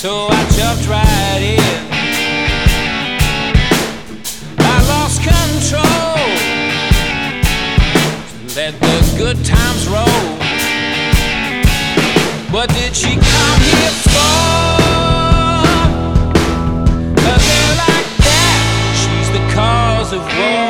So I jumped right in. I lost control, let the good times roll. What did she come here for? A girl like that, she's the cause of war.